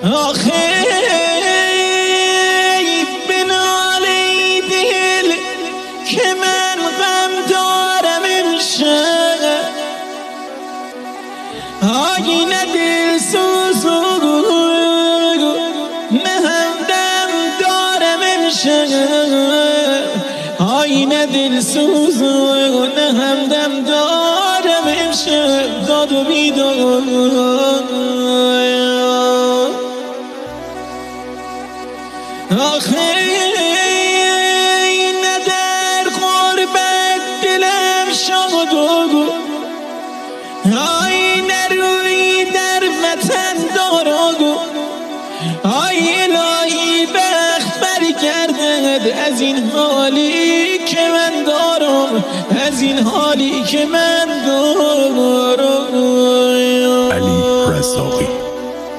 آخه بنالی دل که من غم دارم امشب آینه دل سوزو نه همدم دارم امشب آینه دل سوزو نه همدم دارم امشب داد و بیداد آخه نه در غربت دلم شاد و آی نروی در وطن دارم آی الهی بخت برگردد از این حالی که من دارم از این حالی که من دارم. علی رزاقی